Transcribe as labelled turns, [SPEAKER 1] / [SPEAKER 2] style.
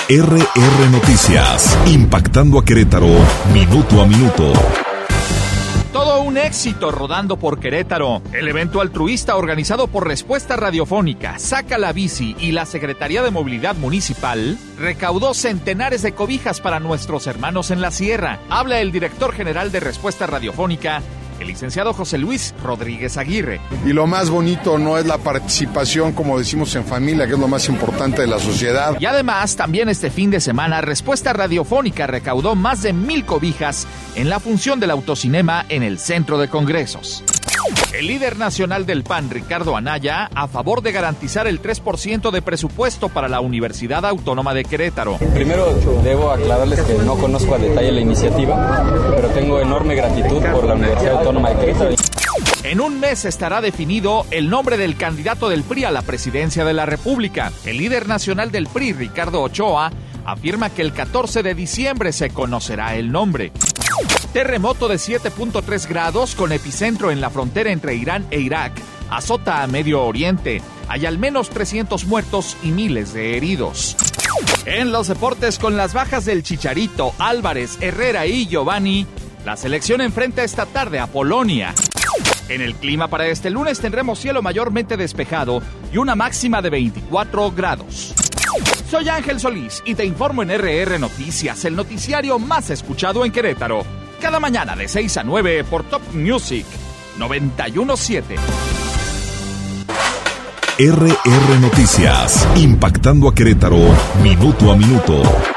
[SPEAKER 1] RR Noticias, impactando a Querétaro, minuto a minuto.
[SPEAKER 2] Todo un éxito rodando por Querétaro. El evento altruista organizado por Respuesta Radiofónica, Saca la Bici y la Secretaría de Movilidad Municipal recaudó centenares de cobijas para nuestros hermanos en la sierra. Habla el director general de Respuesta Radiofónica, el licenciado José Luis Rodríguez Aguirre.
[SPEAKER 3] Y lo más bonito no es la participación, como decimos, en familia, que es lo más importante de la sociedad.
[SPEAKER 2] Y además, también este fin de semana, Respuesta Radiofónica recaudó más de 1,000 cobijas en la función del autocinema en el Centro de Congresos. El líder nacional del PAN, Ricardo Anaya, a favor de garantizar el 3% de presupuesto para la Universidad Autónoma de Querétaro.
[SPEAKER 4] Primero debo aclararles que no conozco a detalle la iniciativa, pero tengo enorme gratitud por la Universidad Autónoma de Querétaro.
[SPEAKER 2] En un mes estará definido el nombre del candidato del PRI a la presidencia de la República. El líder nacional del PRI, Ricardo Ochoa, afirma que el 14 de diciembre se conocerá el nombre. Terremoto de 7.3 grados con epicentro en la frontera entre Irán e Irak azota a Medio Oriente. Hay al menos 300 muertos y miles de heridos. En los deportes, con las bajas del Chicharito, Álvarez, Herrera y Giovanni, la selección enfrenta esta tarde a Polonia. En el clima para este lunes tendremos cielo mayormente despejado y una máxima de 24 grados. Soy Ángel Solís y te informo en RR Noticias, el noticiario más escuchado en Querétaro. Cada mañana de 6 a 9 por Top Music 91.7.
[SPEAKER 1] RR Noticias, impactando a Querétaro, minuto a minuto.